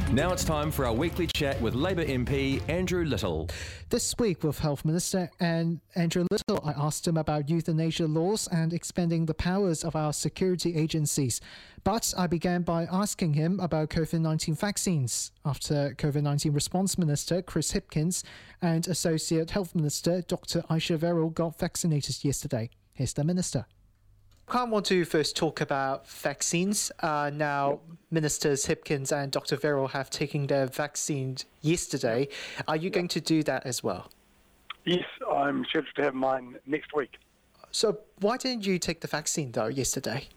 Now it's time for our weekly chat with Labour MP Andrew Little. This week with Health Minister Andrew Little, I asked him about euthanasia laws and expanding the powers of our security agencies. But I began by asking him about COVID-19 vaccines after COVID-19 Response Minister Chris Hipkins and Associate Health Minister Dr. Aisha Verrall got vaccinated yesterday. Here's the Minister. I want to first talk about vaccines. Now, Ministers Hipkins and Dr. Verrall have taken their vaccine yesterday. Are you going to do that as well? Yes, I'm scheduled to have mine next week. So why didn't you take the vaccine, though, yesterday?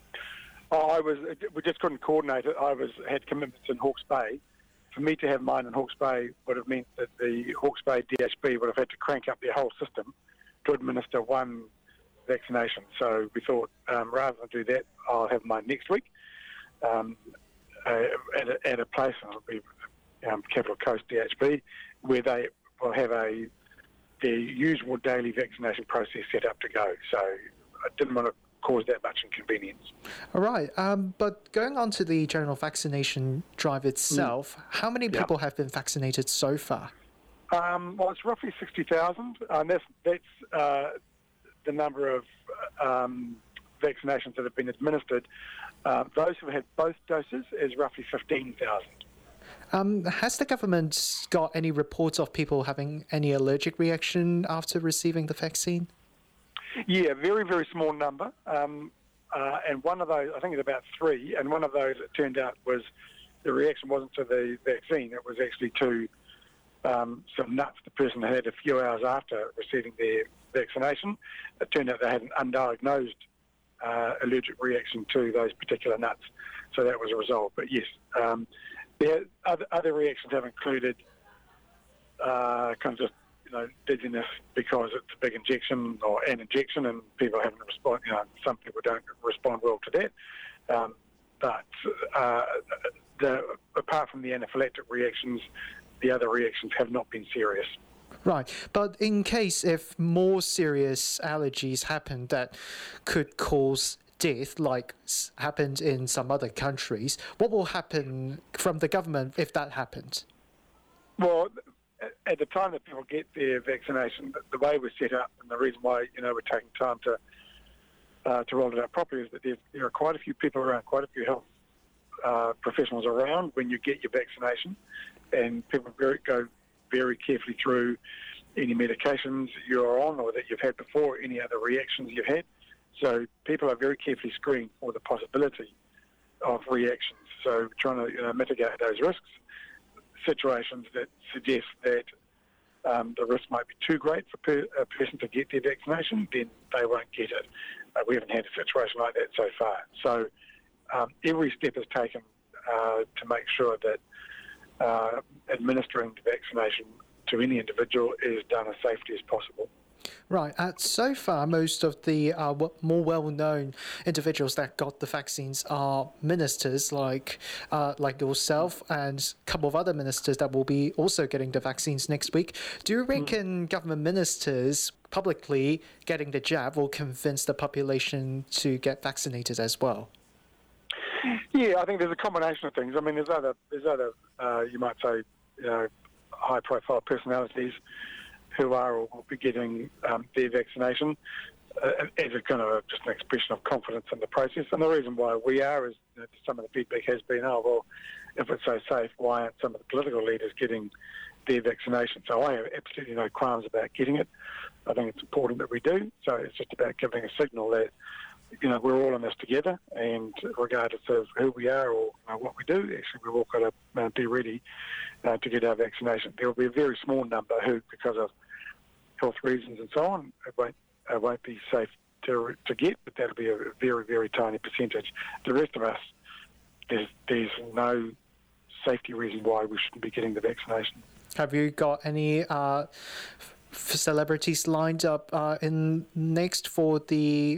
We just couldn't coordinate it. I had commitments in Hawke's Bay. For me to have mine in Hawke's Bay would have meant that the Hawke's Bay DHB would have had to crank up their whole system to administer one vaccination. So we thought, rather than do that, I'll have mine next week at a place, and it'll be Capital Coast DHB, where they will have their usual daily vaccination process set up to go. So I didn't want to cause that much inconvenience. All right. But going on to the general vaccination drive itself, how many people have been vaccinated so far? Well, it's roughly 60,000. That's the number of vaccinations that have been administered. Those who have had both doses is roughly 15,000. Has the government got any reports of people having any allergic reaction after receiving the vaccine? Yeah, very, very small number. And one of those, I think it's about 3, and one of those, it turned out, was the reaction wasn't to the vaccine, it was actually to some nuts the person had a few hours after receiving their vaccination. It turned out they had an undiagnosed allergic reaction to those particular nuts, so that was resolved. But yes, the other reactions have included kind of just dizziness because it's a big injection or an injection, and people haven't respond. Some people don't respond well to that. But apart from the anaphylactic reactions, the other reactions have not been serious. Right, but in case if more serious allergies happen that could cause death, like happened in some other countries, what will happen from the government if that happens? Well, at the time that people get their vaccination, the way we're set up, and the reason why we're taking time to roll it out properly, is that there are quite a few people around, quite a few health professionals around when you get your vaccination, and people go very carefully through any medications you're on or that you've had before, any other reactions you've had. So people are very carefully screened for the possibility of reactions. So trying to mitigate those risks. Situations that suggest that the risk might be too great for a person to get their vaccination, then they won't get it. We haven't had a situation like that so far. So every step is taken to make sure that administering the vaccination to any individual is done as safely as possible. Right. So far, most of the more well-known individuals that got the vaccines are ministers like yourself and a couple of other ministers that will be also getting the vaccines next week. Do you reckon government ministers publicly getting the jab will convince the population to get vaccinated as well? Yeah, I think there's a combination of things. I mean, there's other you might say, high-profile personalities who are or will be getting their vaccination as a kind of just an expression of confidence in the process. And the reason why we are is some of the feedback has been, if it's so safe, why aren't some of the political leaders getting their vaccination? So I have absolutely no qualms about getting it. I think it's important that we do. So it's just about giving a signal that we're all in this together, and regardless of who we are or what we do, actually we've all got to be ready to get our vaccination. There will be a very small number who, because of health reasons and so on, it won't be safe to get, but that'll be a very, very tiny percentage. The rest of us, there's no safety reason why we shouldn't be getting the vaccination. Have you got any celebrities lined up in next for the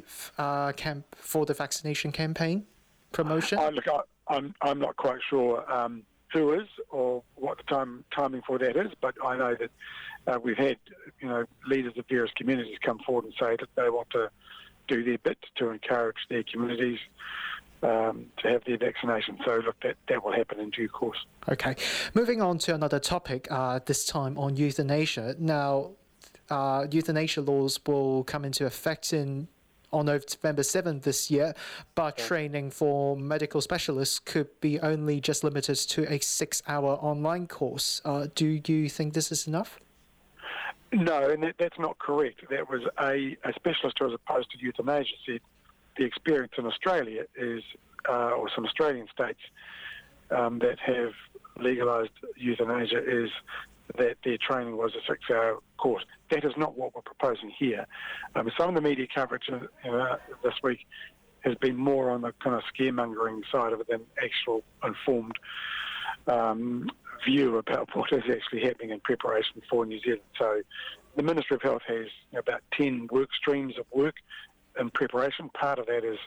vaccination campaign promotion? I'm not quite sure who is or what the timing for that is, but I know that we've had leaders of various communities come forward and say that they want to do their bit to encourage their communities to have their vaccination. So look, that will happen in due course. Okay. Moving on to another topic, this time on euthanasia. Now, euthanasia laws will come into effect on November 7th this year, but training for medical specialists could be only just limited to a 6-hour online course. Do you think this is enough? No, and that's not correct. That was a specialist who, as opposed to euthanasia, said the experience in Australia is, or some Australian states that have legalised euthanasia, is that their training was a 6-hour course. That is not what we're proposing here. Some of the media coverage this week has been more on the kind of scaremongering side of it than actual informed view about what is actually happening in preparation for New Zealand. So the Ministry of Health has about 10 work streams of work in preparation. Part of that is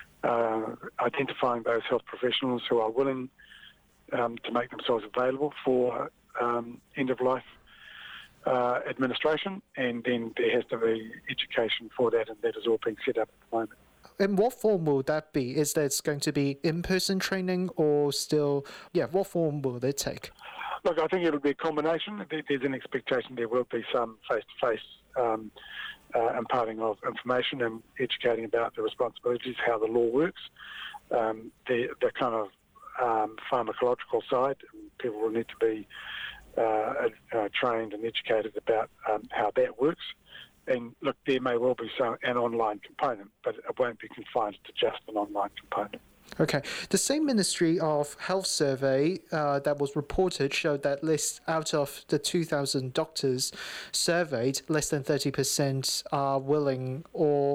identifying those health professionals who are willing to make themselves available for end-of-life administration, and then there has to be education for that, and that is all being set up at the moment. In what form will that be? Is that going to be in-person training or still... Yeah, what form will it take? Look, I think it'll be a combination. There's an expectation there will be some face-to-face imparting of information and educating about the responsibilities, how the law works, the kind of pharmacological side. People will need to be trained and educated about how that works. And look, there may well be an online component, but it won't be confined to just an online component. Okay. The same Ministry of Health survey that was reported showed that out of the 2,000 doctors surveyed, less than 30% are willing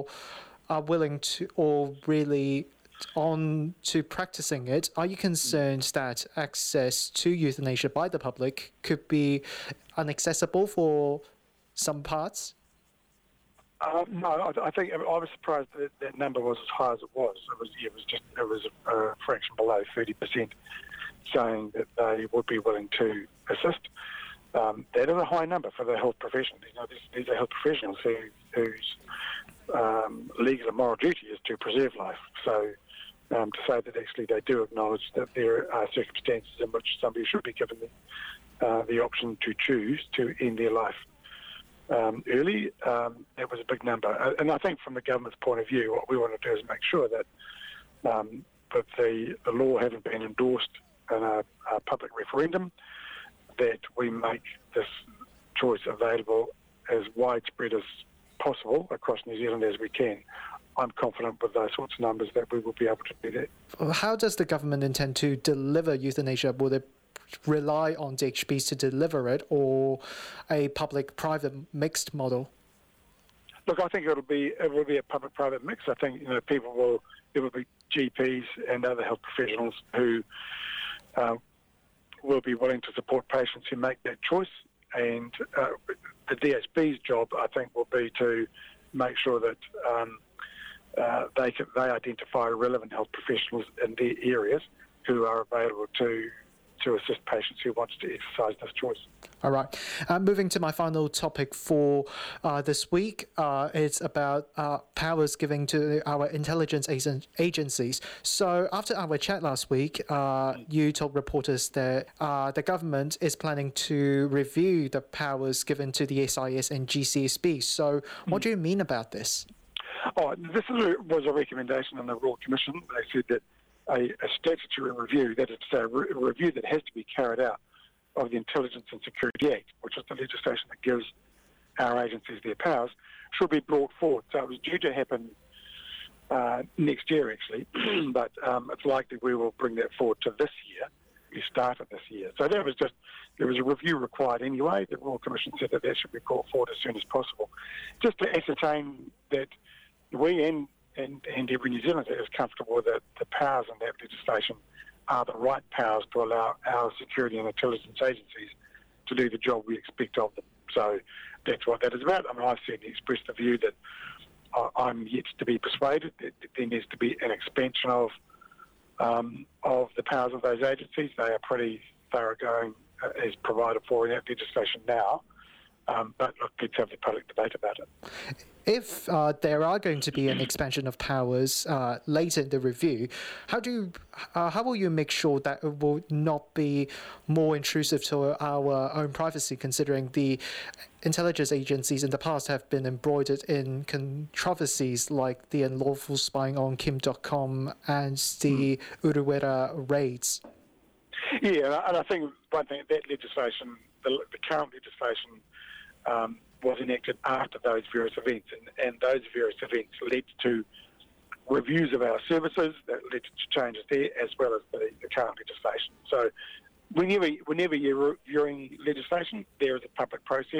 to, or really on to practicing it. Are you concerned that access to euthanasia by the public could be inaccessible for some parts? No, I think I was surprised that number was as high as it was. It was a fraction below 30% saying that they would be willing to assist. That is a high number for the health professionals. These are health professionals whose legal and moral duty is to preserve life. So to say that actually they do acknowledge that there are circumstances in which somebody should be given the option to choose to end their life early, that was a big number. And I think from the government's point of view, what we want to do is make sure that the law hasn't been endorsed in a public referendum, that we make this choice available as widespread as possible across New Zealand as we can. I'm confident with those sorts of numbers that we will be able to do that. How does the government intend to deliver euthanasia? Will it rely on DHBs to deliver it, or a public-private mixed model? Look, I think it will be a public-private mix. I think there will be GPs and other health professionals who will be willing to support patients who make that choice, and the DHB's job, I think, will be to make sure that they identify relevant health professionals in their areas who are available to assist patients who want to exercise this choice. All right. Moving to my final topic for this week, it's about powers given to our intelligence agencies. So after our chat last week, you told reporters that the government is planning to review the powers given to the SIS and GCSB. So what do you mean about this? This was a recommendation in the Royal Commission. They said that a statutory review, that is to say, a review that has to be carried out of the Intelligence and Security Act, which is the legislation that gives our agencies their powers, should be brought forward. So it was due to happen next year, actually, but it's likely we will bring that forward to this year, the start of this year. So there was a review required anyway. The Royal Commission said that should be brought forward as soon as possible, just to ascertain that we and every New Zealander is comfortable that the powers in that legislation are the right powers to allow our security and intelligence agencies to do the job we expect of them. So that's what that is about. I mean, I've certainly expressed the view that I'm yet to be persuaded that there needs to be an expansion of the powers of those agencies. They are pretty thoroughgoing as provided for in that legislation now. But look, let's have the public debate about it. If there are going to be an expansion of powers later in the review, how will you make sure that it will not be more intrusive to our own privacy, considering the intelligence agencies in the past have been embroidered in controversies like the unlawful spying on Kim.com and the Urewera raids? Yeah, and I think one thing, that legislation, the current legislation, was enacted after those various events, and those various events led to reviews of our services that led to changes there, as well as the current legislation. So whenever you're reviewing legislation, there is a public process.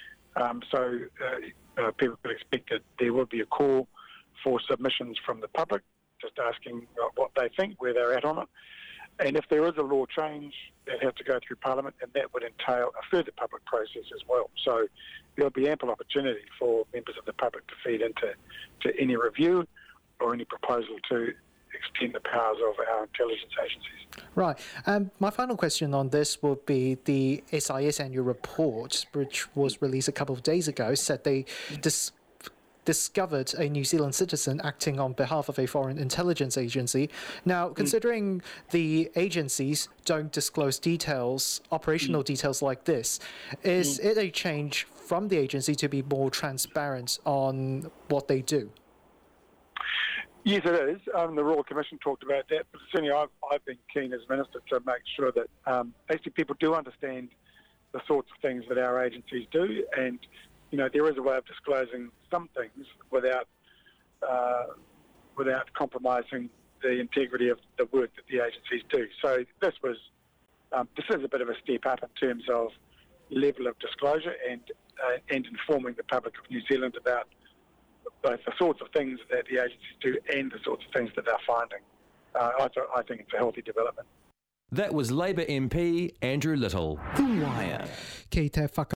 People could expect that there will be a call for submissions from the public, just asking what they think, where they're at on it. And if there is a law change, that has to go through Parliament, and that would entail a further public process as well. So there'll be ample opportunity for members of the public to feed into any review or any proposal to extend the powers of our intelligence agencies. Right. My final question on this would be the SIS annual report, which was released a couple of days ago, said they discovered a New Zealand citizen acting on behalf of a foreign intelligence agency. Now, considering the agencies don't disclose details, operational details like this, is it a change from the agency to be more transparent on what they do? Yes, it is. The Royal Commission talked about that, but certainly I've been keen as Minister to make sure that actually people do understand the sorts of things that our agencies do, and there is a way of disclosing some things without compromising the integrity of the work that the agencies do. So this is a bit of a step up in terms of level of disclosure and informing the public of New Zealand about both the sorts of things that the agencies do and the sorts of things that they're finding. I think it's a healthy development. That was Labour MP Andrew Little. The Wire.